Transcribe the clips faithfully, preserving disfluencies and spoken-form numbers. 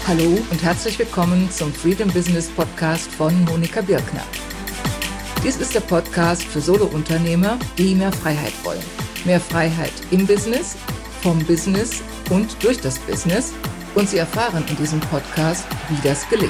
Hallo und herzlich willkommen zum Freedom Business Podcast von Monika Birkner. Dies ist der Podcast für Solo-Unternehmer, die mehr Freiheit wollen. Mehr Freiheit im Business, vom Business und durch das Business. Und Sie erfahren in diesem Podcast, wie das gelingt.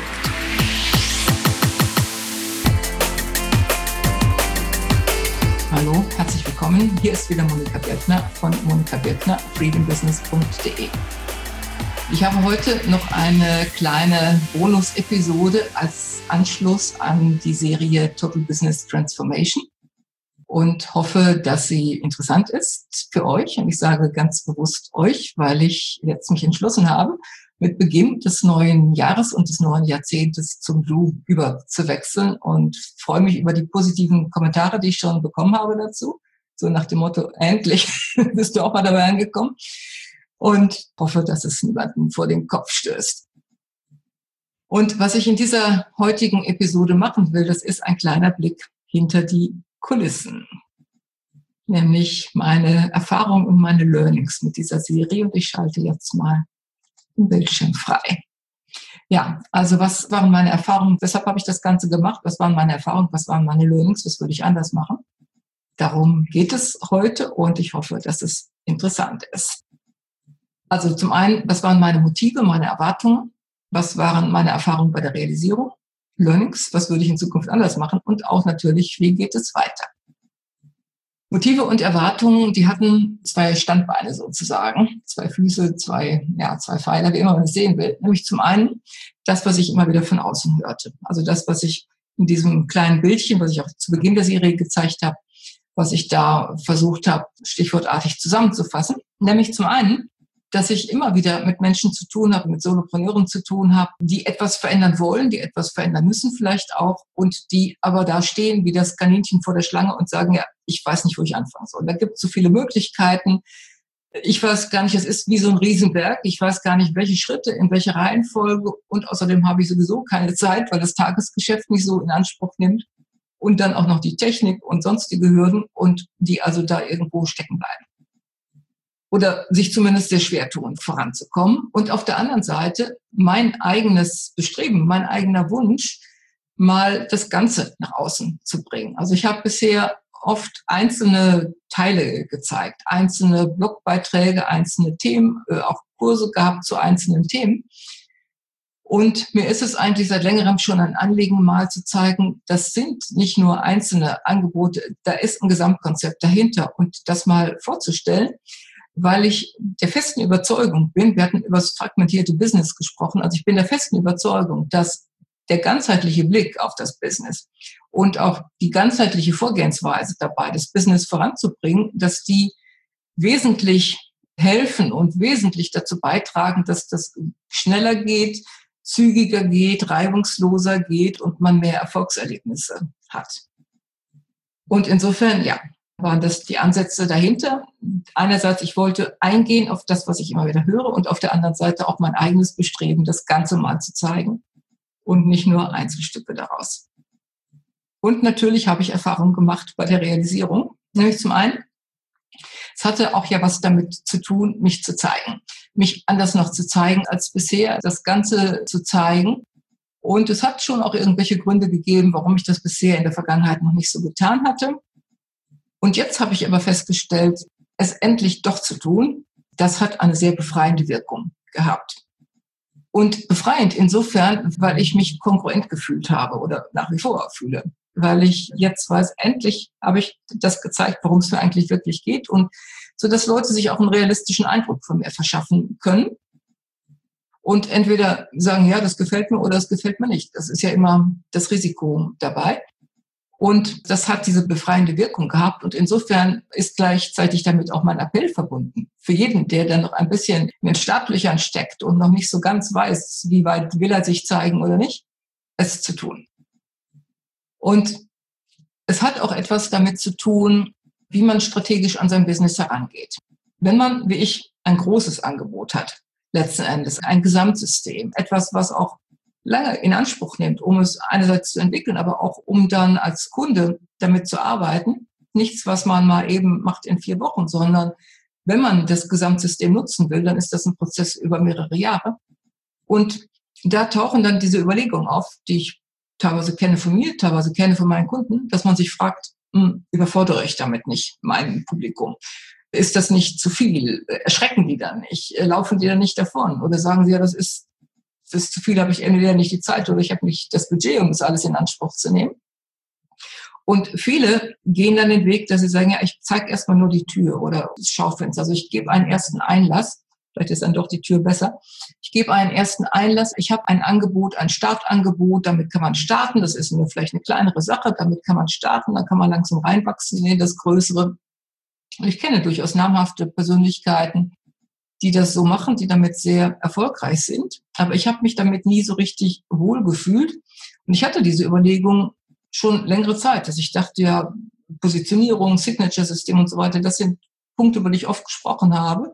Hallo, herzlich willkommen. Hier ist wieder Monika Birkner von Monika Birkner, freedom business punkt de. Ich habe heute noch eine kleine Bonus-Episode als Anschluss an die Serie Total Business Transformation und hoffe, dass sie interessant ist für euch. Und ich sage ganz bewusst euch, weil ich jetzt mich entschlossen habe, mit Beginn des neuen Jahres und des neuen Jahrzehntes zum Du überzuwechseln und freue mich über die positiven Kommentare, die ich schon bekommen habe dazu. So nach dem Motto, endlich bist du auch mal dabei angekommen. Und hoffe, dass es niemanden vor den Kopf stößt. Und was ich in dieser heutigen Episode machen will, das ist ein kleiner Blick hinter die Kulissen. Nämlich meine Erfahrungen und meine Learnings mit dieser Serie. Und ich schalte jetzt mal den Bildschirm frei. Ja, also was waren meine Erfahrungen? Weshalb habe ich das Ganze gemacht? Was waren meine Erfahrungen? Was waren meine Learnings? Was würde ich anders machen? Darum geht es heute und ich hoffe, dass es interessant ist. Also zum einen, was waren meine Motive, meine Erwartungen? Was waren meine Erfahrungen bei der Realisierung? Learnings, was würde ich in Zukunft anders machen? Und auch natürlich, wie geht es weiter? Motive und Erwartungen, die hatten zwei Standbeine sozusagen, zwei Füße, zwei, ja, zwei Pfeiler, wie immer man es sehen will. Nämlich zum einen das, was ich immer wieder von außen hörte. Also das, was ich in diesem kleinen Bildchen, was ich auch zu Beginn der Serie gezeigt habe, was ich da versucht habe, stichwortartig zusammenzufassen. Nämlich zum einen, dass ich immer wieder mit Menschen zu tun habe, mit Solopreneuren zu tun habe, die etwas verändern wollen, die etwas verändern müssen vielleicht auch und die aber da stehen wie das Kaninchen vor der Schlange und sagen, ja, ich weiß nicht, wo ich anfangen soll. Da gibt es so viele Möglichkeiten. Ich weiß gar nicht, es ist wie so ein Riesenberg. Ich weiß gar nicht, welche Schritte, in welche Reihenfolge und außerdem habe ich sowieso keine Zeit, weil das Tagesgeschäft mich so in Anspruch nimmt und dann auch noch die Technik und sonstige Hürden und die also da irgendwo stecken bleiben. Oder sich zumindest sehr schwer tun, voranzukommen. Und auf der anderen Seite mein eigenes Bestreben, mein eigener Wunsch, mal das Ganze nach außen zu bringen. Also ich habe bisher oft einzelne Teile gezeigt, einzelne Blogbeiträge, einzelne Themen, auch Kurse gehabt zu einzelnen Themen. Und mir ist es eigentlich seit längerem schon ein Anliegen, mal zu zeigen, das sind nicht nur einzelne Angebote, da ist ein Gesamtkonzept dahinter und das mal vorzustellen, weil ich der festen Überzeugung bin, wir hatten über das fragmentierte Business gesprochen, also ich bin der festen Überzeugung, dass der ganzheitliche Blick auf das Business und auch die ganzheitliche Vorgehensweise dabei, das Business voranzubringen, dass die wesentlich helfen und wesentlich dazu beitragen, dass das schneller geht, zügiger geht, reibungsloser geht und man mehr Erfolgserlebnisse hat. Und insofern, ja, waren das die Ansätze dahinter. Einerseits, ich wollte eingehen auf das, was ich immer wieder höre und auf der anderen Seite auch mein eigenes Bestreben, das Ganze mal zu zeigen und nicht nur Einzelstücke daraus. Und natürlich habe ich Erfahrungen gemacht bei der Realisierung. Nämlich zum einen, es hatte auch ja was damit zu tun, mich zu zeigen, mich anders noch zu zeigen als bisher, das Ganze zu zeigen. Und es hat schon auch irgendwelche Gründe gegeben, warum ich das bisher in der Vergangenheit noch nicht so getan hatte. Und jetzt habe ich aber festgestellt, es endlich doch zu tun, das hat eine sehr befreiende Wirkung gehabt. Und befreiend insofern, weil ich mich kongruent gefühlt habe oder nach wie vor fühle. Weil ich jetzt weiß, endlich habe ich das gezeigt, worum es mir eigentlich wirklich geht. Und so, dass Leute sich auch einen realistischen Eindruck von mir verschaffen können. Und entweder sagen, ja, das gefällt mir oder das gefällt mir nicht. Das ist ja immer das Risiko dabei. Und das hat diese befreiende Wirkung gehabt. Und insofern ist gleichzeitig damit auch mein Appell verbunden. Für jeden, der dann noch ein bisschen in den Startlöchern steckt und noch nicht so ganz weiß, wie weit will er sich zeigen oder nicht, es zu tun. Und es hat auch etwas damit zu tun, wie man strategisch an sein Business herangeht. Wenn man, wie ich, ein großes Angebot hat, letzten Endes ein Gesamtsystem, etwas, was auch lange in Anspruch nimmt, um es einerseits zu entwickeln, aber auch um dann als Kunde damit zu arbeiten. Nichts, was man mal eben macht in vier Wochen, sondern wenn man das Gesamtsystem nutzen will, dann ist das ein Prozess über mehrere Jahre. Und da tauchen dann diese Überlegungen auf, die ich teilweise kenne von mir, teilweise kenne von meinen Kunden, dass man sich fragt, hm, überfordere ich damit nicht mein Publikum? Ist das nicht zu viel? Erschrecken die dann nicht? Laufen die dann nicht davon? Oder sagen sie, ja, das ist, das ist zu viel, habe ich entweder nicht die Zeit oder ich habe nicht das Budget, um das alles in Anspruch zu nehmen. Und viele gehen dann den Weg, dass sie sagen, ja, ich zeige erstmal nur die Tür oder das Schaufenster. Also ich gebe einen ersten Einlass. Vielleicht ist dann doch die Tür besser. Ich gebe einen ersten Einlass. Ich habe ein Angebot, ein Startangebot. Damit kann man starten. Das ist nur vielleicht eine kleinere Sache. Damit kann man starten. Dann kann man langsam reinwachsen in das Größere. Und ich kenne durchaus namhafte Persönlichkeiten, die das so machen, die damit sehr erfolgreich sind. Aber ich habe mich damit nie so richtig wohl gefühlt. Und ich hatte diese Überlegung schon längere Zeit, dass ich dachte, ja, Positionierung, Signature-System und so weiter, das sind Punkte, über die ich oft gesprochen habe.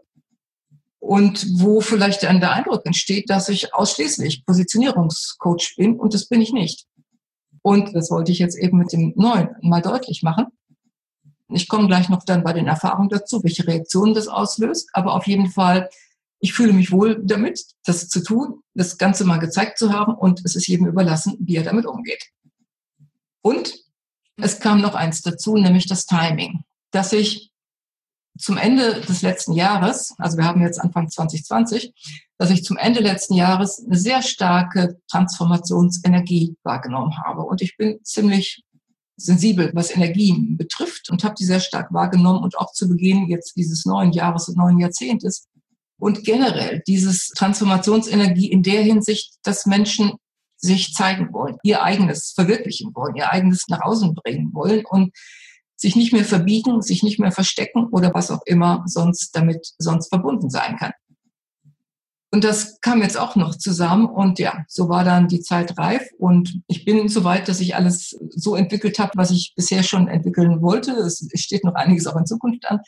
Und wo vielleicht dann der Eindruck entsteht, dass ich ausschließlich Positionierungscoach bin, und das bin ich nicht. Und das wollte ich jetzt eben mit dem Neuen mal deutlich machen. Ich komme gleich noch dann bei den Erfahrungen dazu, welche Reaktionen das auslöst. Aber auf jeden Fall, ich fühle mich wohl damit, das zu tun, das Ganze mal gezeigt zu haben, und es ist jedem überlassen, wie er damit umgeht. Und es kam noch eins dazu, nämlich das Timing, dass ich zum Ende des letzten Jahres, also wir haben jetzt Anfang zwanzig zwanzig, dass ich zum Ende letzten Jahres eine sehr starke Transformationsenergie wahrgenommen habe. Und ich bin ziemlich sensibel, was Energien betrifft, und habe die sehr stark wahrgenommen und auch zu Beginn jetzt dieses neuen Jahres und neuen Jahrzehntes. Und generell dieses Transformationsenergie in der Hinsicht, dass Menschen sich zeigen wollen, ihr eigenes verwirklichen wollen, ihr eigenes nach außen bringen wollen und sich nicht mehr verbiegen, sich nicht mehr verstecken oder was auch immer sonst damit sonst verbunden sein kann. Und das kam jetzt auch noch zusammen, und ja, so war dann die Zeit reif, und ich bin so weit, dass ich alles so entwickelt habe, was ich bisher schon entwickeln wollte. Es steht noch einiges auch in Zukunft an,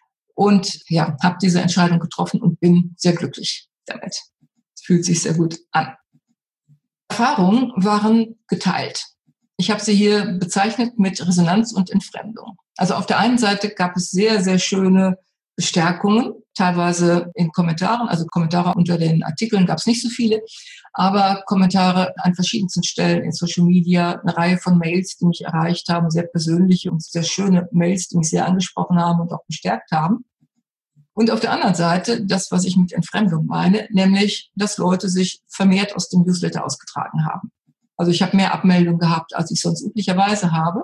und ja, habe diese Entscheidung getroffen und bin sehr glücklich damit. Es fühlt sich sehr gut an. Erfahrungen waren geteilt. Ich habe sie hier bezeichnet mit Resonanz und Entfremdung. Also auf der einen Seite gab es sehr, sehr schöne Bestärkungen, teilweise in Kommentaren. Also Kommentare unter den Artikeln gab es nicht so viele, aber Kommentare an verschiedensten Stellen in Social Media, eine Reihe von Mails, die mich erreicht haben, sehr persönliche und sehr schöne Mails, die mich sehr angesprochen haben und auch bestärkt haben. Und auf der anderen Seite das, was ich mit Entfremdung meine, nämlich, dass Leute sich vermehrt aus dem Newsletter ausgetragen haben. Also ich habe mehr Abmeldungen gehabt, als ich sonst üblicherweise habe.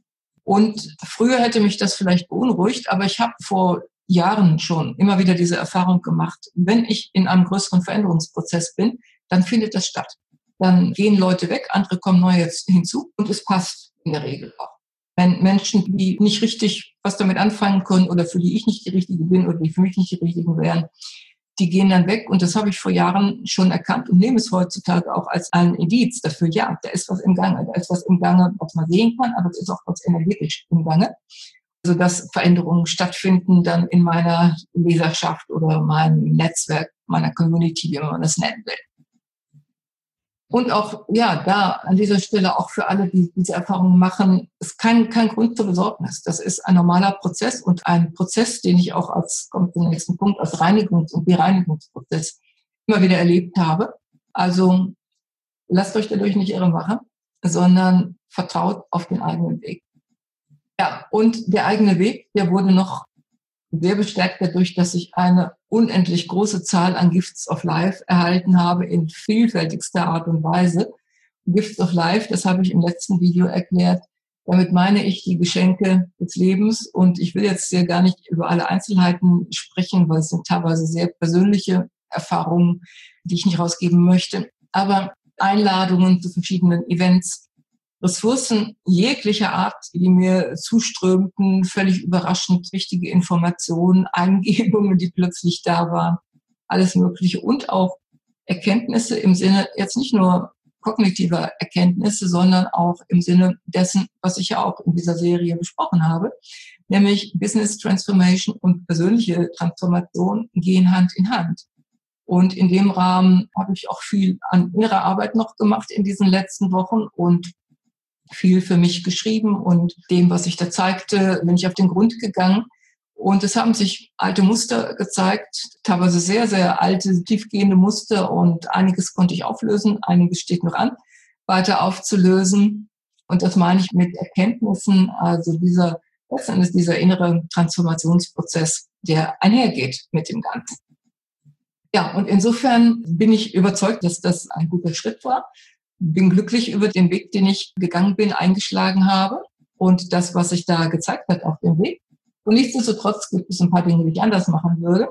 Und früher hätte mich das vielleicht beunruhigt, aber ich habe vor Jahren schon immer wieder diese Erfahrung gemacht. Wenn ich in einem größeren Veränderungsprozess bin, dann findet das statt. Dann gehen Leute weg, andere kommen neu jetzt hinzu, und es passt in der Regel auch. Wenn Menschen, die nicht richtig was damit anfangen können oder für die ich nicht die Richtige bin oder die für mich nicht die Richtigen wären, die gehen dann weg, und das habe ich vor Jahren schon erkannt und nehme es heutzutage auch als ein Indiz dafür, ja, da ist was im Gange, da ist was im Gange, was man sehen kann, aber es ist auch was energetisch im Gange, also dass Veränderungen stattfinden dann in meiner Leserschaft oder meinem Netzwerk, meiner Community, wie man das nennen will. Und auch, ja, da an dieser Stelle auch für alle, die diese Erfahrungen machen, ist kein, kein Grund zur Besorgnis. Das ist ein normaler Prozess und ein Prozess, den ich auch als, kommt zum nächsten Punkt, als Reinigungs- und Bereinigungsprozess immer wieder erlebt habe. Also lasst euch dadurch nicht irre machen, sondern vertraut auf den eigenen Weg. Ja, und der eigene Weg, der wurde noch sehr bestärkt dadurch, dass ich eine unendlich große Zahl an Gifts of Life erhalten habe in vielfältigster Art und Weise. Gifts of Life, das habe ich im letzten Video erklärt. Damit meine ich die Geschenke des Lebens. Und ich will jetzt hier gar nicht über alle Einzelheiten sprechen, weil es sind teilweise sehr persönliche Erfahrungen, die ich nicht rausgeben möchte. Aber Einladungen zu verschiedenen Events, Ressourcen jeglicher Art, die mir zuströmten, völlig überraschend wichtige Informationen, Eingebungen, die plötzlich da waren, alles Mögliche, und auch Erkenntnisse im Sinne jetzt nicht nur kognitiver Erkenntnisse, sondern auch im Sinne dessen, was ich ja auch in dieser Serie besprochen habe, nämlich Business Transformation und persönliche Transformation gehen Hand in Hand. Und in dem Rahmen habe ich auch viel an innerer Arbeit noch gemacht in diesen letzten Wochen und viel für mich geschrieben und dem, was ich da zeigte, bin ich auf den Grund gegangen Und es haben sich alte Muster gezeigt, teilweise sehr, sehr alte, tiefgehende Muster und einiges konnte ich auflösen, einiges steht noch an, weiter aufzulösen. Und das meine ich mit Erkenntnissen, also dieser, letztendlich dieser innere Transformationsprozess, der einhergeht mit dem Ganzen. Ja, und insofern bin ich überzeugt, dass das ein guter Schritt war. Bin glücklich über den Weg, den ich gegangen bin, eingeschlagen habe und das, was sich da gezeigt hat auf dem Weg. Und nichtsdestotrotz gibt es ein paar Dinge, die ich anders machen würde.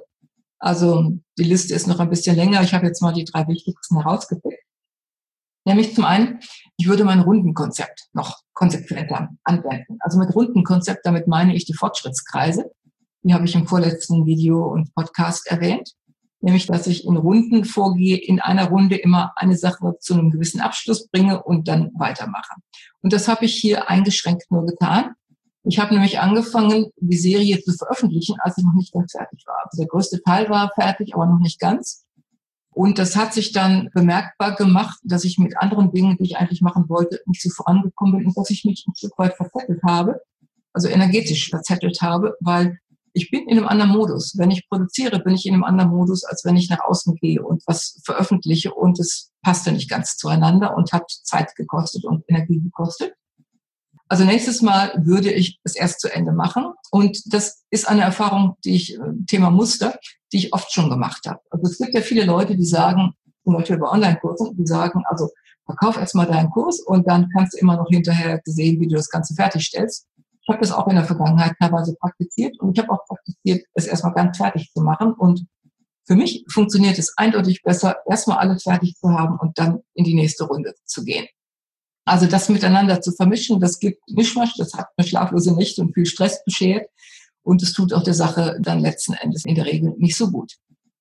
Also die Liste ist noch ein bisschen länger. Ich habe jetzt mal die drei wichtigsten herausgepickt. Nämlich zum einen, ich würde mein Rundenkonzept noch konsequenter anwenden. Also mit Rundenkonzept, damit meine ich die Fortschrittskreise. Die habe ich im vorletzten Video und Podcast erwähnt. Nämlich, dass ich in Runden vorgehe, in einer Runde immer eine Sache zu einem gewissen Abschluss bringe und dann weitermache. Und das habe ich hier eingeschränkt nur getan. Ich habe nämlich angefangen, die Serie zu veröffentlichen, als ich noch nicht ganz fertig war. Also der größte Teil war fertig, aber noch nicht ganz. Und das hat sich dann bemerkbar gemacht, dass ich mit anderen Dingen, die ich eigentlich machen wollte, nicht so vorangekommen bin und dass ich mich ein Stück weit verzettelt habe, also energetisch verzettelt habe, weil ich bin in einem anderen Modus. Wenn ich produziere, bin ich in einem anderen Modus, als wenn ich nach außen gehe und was veröffentliche und es passte nicht ganz zueinander und hat Zeit gekostet und Energie gekostet. Also nächstes Mal würde ich es erst zu Ende machen und das ist eine Erfahrung, die ich, Thema Muster, die ich oft schon gemacht habe. Also es gibt ja viele Leute, die sagen, zum Beispiel bei Online-Kursen, die sagen, also verkauf erstmal deinen Kurs und dann kannst du immer noch hinterher sehen, wie du das Ganze fertigstellst. Ich habe das auch in der Vergangenheit teilweise praktiziert und ich habe auch praktiziert, es erstmal ganz fertig zu machen. Und für mich funktioniert es eindeutig besser, erstmal alles fertig zu haben und dann in die nächste Runde zu gehen. Also das miteinander zu vermischen, das gibt Mischmasch, das hat eine schlaflose Nächte und viel Stress beschert und es tut auch der Sache dann letzten Endes in der Regel nicht so gut.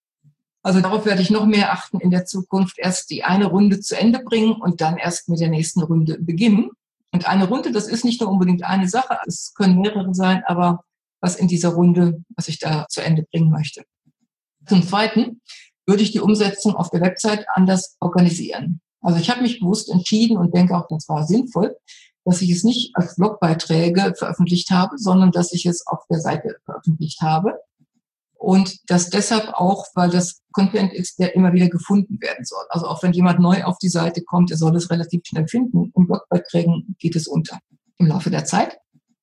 Also darauf werde ich noch mehr achten in der Zukunft, erst die eine Runde zu Ende bringen und dann erst mit der nächsten Runde beginnen. Und eine Runde, das ist nicht nur unbedingt eine Sache, es können mehrere sein, aber was in dieser Runde, was ich da zu Ende bringen möchte. Zum Zweiten würde ich die Umsetzung auf der Website anders organisieren. Also ich habe mich bewusst entschieden und denke auch, das war sinnvoll, dass ich es nicht als Blogbeiträge veröffentlicht habe, sondern dass ich es auf der Seite veröffentlicht habe. Und das deshalb auch, weil das Content ist, der immer wieder gefunden werden soll. Also auch wenn jemand neu auf die Seite kommt, er soll es relativ schnell finden. In Blogbeiträgen geht es unter im Laufe der Zeit.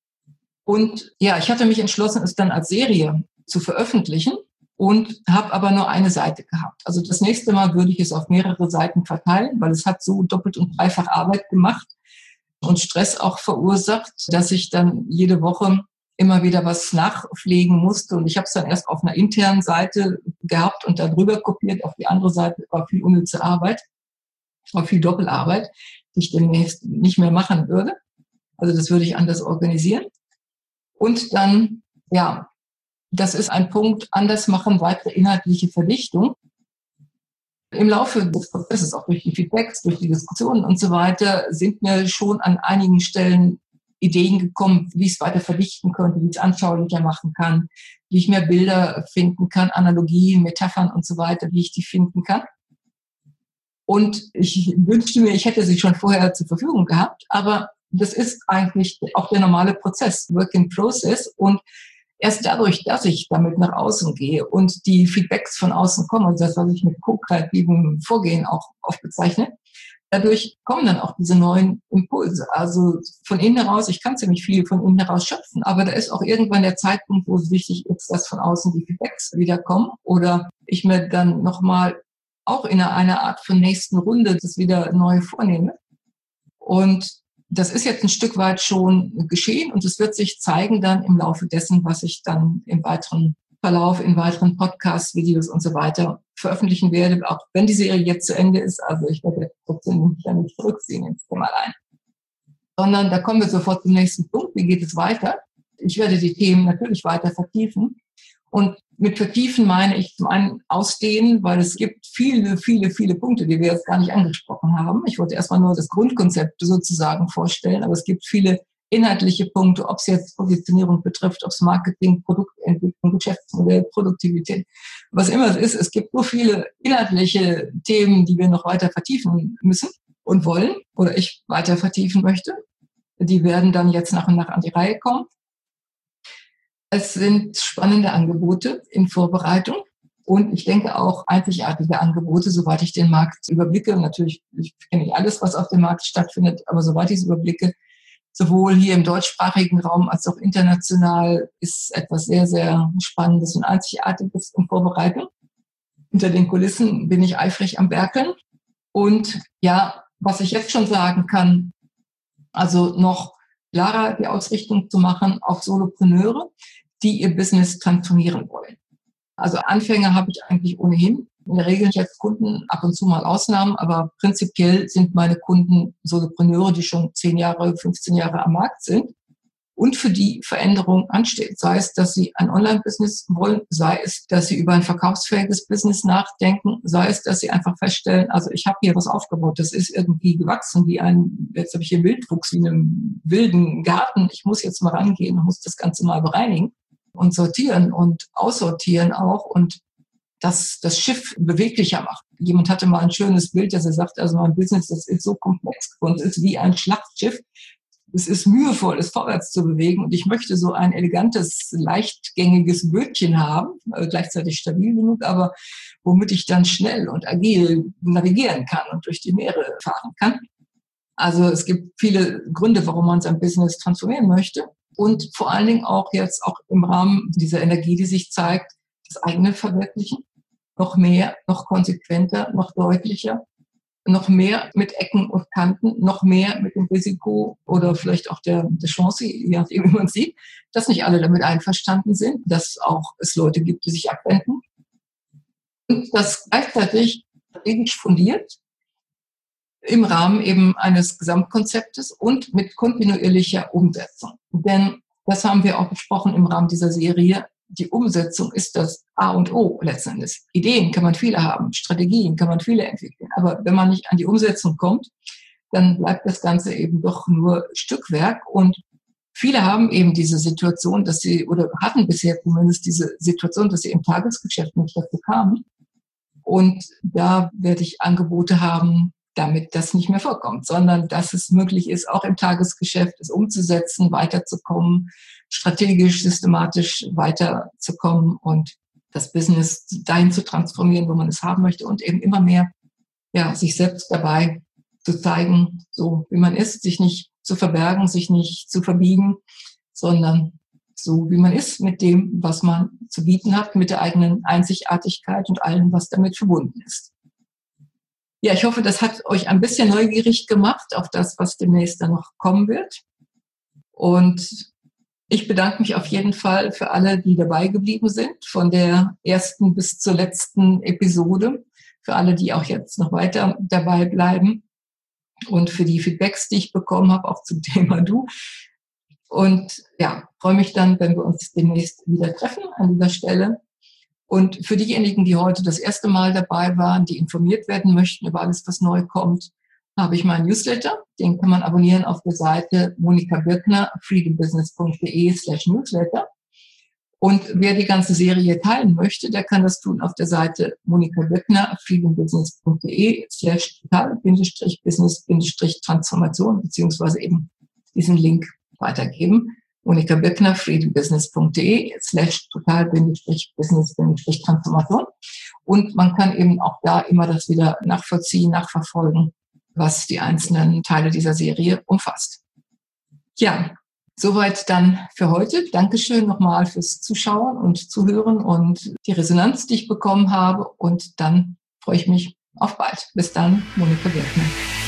Und ja, ich hatte mich entschlossen, es dann als Serie zu veröffentlichen und habe aber nur eine Seite gehabt. Also das nächste Mal würde ich es auf mehrere Seiten verteilen, weil es hat so doppelt und dreifach Arbeit gemacht und Stress auch verursacht, dass ich dann jede Woche immer wieder was nachpflegen musste. Und ich habe es dann erst auf einer internen Seite gehabt und dann rüber kopiert. Auf die andere Seite war viel unnütze Arbeit, war viel Doppelarbeit, die ich demnächst nicht mehr machen würde. Also das würde ich anders organisieren. Und dann, ja, das ist ein Punkt, anders machen, weitere inhaltliche Verdichtung. Im Laufe des Prozesses, auch durch die Feedbacks, durch die Diskussionen und so weiter, sind mir schon an einigen Stellen Ideen gekommen, wie ich es weiter verdichten könnte, wie ich es anschaulicher machen kann, wie ich mehr Bilder finden kann, Analogien, Metaphern und so weiter, wie ich die finden kann. Und ich wünschte mir, ich hätte sie schon vorher zur Verfügung gehabt, aber das ist eigentlich auch der normale Prozess, Work in Process. Und erst dadurch, dass ich damit nach außen gehe und die Feedbacks von außen kommen, und das, was ich mit ko-kreativem Vorgehen auch oft bezeichne, dadurch kommen dann auch diese neuen Impulse. Also von innen heraus, ich kann ziemlich viel von innen heraus schöpfen, aber da ist auch irgendwann der Zeitpunkt, wo es wichtig ist, dass von außen die Feedbacks wiederkommen oder ich mir dann nochmal auch in einer Art von nächsten Runde das wieder neu vornehme. Und das ist jetzt ein Stück weit schon geschehen und es wird sich zeigen dann im Laufe dessen, was ich dann im weiteren Verlauf, in weiteren Podcasts, Videos und so weiter veröffentlichen werde, auch wenn die Serie jetzt zu Ende ist. Also ich werde trotzdem mich ja nicht zurückziehen ins Thema allein. Sondern da kommen wir sofort zum nächsten Punkt. Wie geht es weiter? Ich werde die Themen natürlich weiter vertiefen. Und mit vertiefen meine ich zum einen ausdehnen, weil es gibt viele, viele, viele Punkte, die wir jetzt gar nicht angesprochen haben. Ich wollte erstmal nur das Grundkonzept sozusagen vorstellen, aber es gibt viele inhaltliche Punkte, ob es jetzt Positionierung betrifft, ob es Marketing, Produktentwicklung, Geschäftsmodell, Produktivität, was immer es ist. Es gibt so viele inhaltliche Themen, die wir noch weiter vertiefen müssen und wollen oder ich weiter vertiefen möchte. Die werden dann jetzt nach und nach an die Reihe kommen. Es sind spannende Angebote in Vorbereitung und ich denke auch einzigartige Angebote, soweit ich den Markt überblicke. Natürlich ich kenne nicht alles, was auf dem Markt stattfindet, aber soweit ich es überblicke, sowohl hier im deutschsprachigen Raum als auch international, ist etwas sehr, sehr Spannendes und Einzigartiges in Vorbereitung. Hinter den Kulissen bin ich eifrig am Werkeln. Und ja, was ich jetzt schon sagen kann, also noch klarer die Ausrichtung zu machen auf Solopreneure, die ihr Business transformieren wollen. Also Anfänger habe ich eigentlich ohnehin. In der Regel jetzt Kunden, ab und zu mal Ausnahmen, aber prinzipiell sind meine Kunden Solopreneure, die schon zehn Jahre, fünfzehn Jahre am Markt sind und für die Veränderung ansteht. Sei es, dass sie ein Online-Business wollen, sei es, dass sie über ein verkaufsfähiges Business nachdenken, sei es, dass sie einfach feststellen, also ich habe hier was aufgebaut, das ist irgendwie gewachsen, wie ein, jetzt habe ich hier Wildwuchs, wie in einem wilden Garten, ich muss jetzt mal rangehen und muss das Ganze mal bereinigen und sortieren und aussortieren auch und das, das Schiff beweglicher macht. Jemand hatte mal ein schönes Bild, dass er sagt, also mein Business, das ist so komplex und ist wie ein Schlachtschiff. Es ist mühevoll, es vorwärts zu bewegen und ich möchte so ein elegantes, leichtgängiges Bötchen haben, äh, gleichzeitig stabil genug, aber womit ich dann schnell und agil navigieren kann und durch die Meere fahren kann. Also es gibt viele Gründe, warum man sein Business transformieren möchte und vor allen Dingen auch jetzt auch im Rahmen dieser Energie, die sich zeigt, das eigene Verwirklichen, noch mehr, noch konsequenter, noch deutlicher. Noch mehr mit Ecken und Kanten, noch mehr mit dem Risiko oder vielleicht auch der, der Chance, je nachdem, wie man sieht, dass nicht alle damit einverstanden sind, dass auch es Leute gibt, die sich abwenden. Und das gleichzeitig strategisch fundiert im Rahmen eben eines Gesamtkonzeptes und mit kontinuierlicher Umsetzung. Denn das haben wir auch besprochen im Rahmen dieser Serie. Die Umsetzung ist das A und O letztendlich. Ideen kann man viele haben, Strategien kann man viele entwickeln. Aber wenn man nicht an die Umsetzung kommt, dann bleibt das Ganze eben doch nur Stückwerk. Und viele haben eben diese Situation, dass sie, oder hatten bisher zumindest diese Situation, dass sie im Tagesgeschäft nicht dazu kamen. Und da werde ich Angebote haben, damit das nicht mehr vorkommt, sondern dass es möglich ist, auch im Tagesgeschäft es umzusetzen, weiterzukommen, strategisch, systematisch weiterzukommen und das Business dahin zu transformieren, wo man es haben möchte und eben immer mehr ja, sich selbst dabei zu zeigen, so wie man ist, sich nicht zu verbergen, sich nicht zu verbiegen, sondern so wie man ist mit dem, was man zu bieten hat, mit der eigenen Einzigartigkeit und allem, was damit verbunden ist. Ja, ich hoffe, das hat euch ein bisschen neugierig gemacht auf das, was demnächst dann noch kommen wird. Und ich bedanke mich auf jeden Fall für alle, die dabei geblieben sind, von der ersten bis zur letzten Episode, für alle, die auch jetzt noch weiter dabei bleiben und für die Feedbacks, die ich bekommen habe, auch zum Thema Du. Und ja, freue mich dann, wenn wir uns demnächst wieder treffen an dieser Stelle. Und für diejenigen, die heute das erste Mal dabei waren, die informiert werden möchten über alles, was neu kommt, habe ich meinen Newsletter. Den kann man abonnieren auf der Seite Monika Birkner, freedombusiness.de slash Newsletter. Und wer die ganze Serie teilen möchte, der kann das tun auf der Seite Monika Birkner, freedombusiness.de slash total-business-transformation, beziehungsweise eben diesen Link weitergeben. Monika Birkner, freedombusiness.de slash total-business-transformation. Und man kann eben auch da immer das wieder nachvollziehen, nachverfolgen, was die einzelnen Teile dieser Serie umfasst. Ja, soweit dann für heute. Dankeschön nochmal fürs Zuschauen und Zuhören und die Resonanz, die ich bekommen habe. Und dann freue ich mich auf bald. Bis dann, Monika Birkner.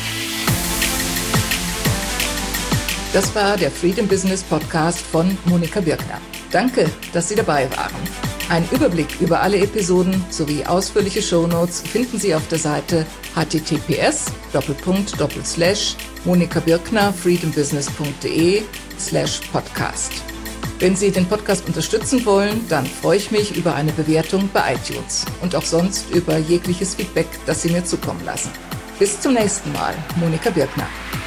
Das war der Freedom Business Podcast von Monika Birkner. Danke, dass Sie dabei waren. Einen Überblick über alle Episoden sowie ausführliche Shownotes finden Sie auf der Seite https doppelpunkt doppel slash monikabirkner freedombusiness.de slash podcast. Wenn Sie den Podcast unterstützen wollen, dann freue ich mich über eine Bewertung bei iTunes und auch sonst über jegliches Feedback, das Sie mir zukommen lassen. Bis zum nächsten Mal, Monika Birkner.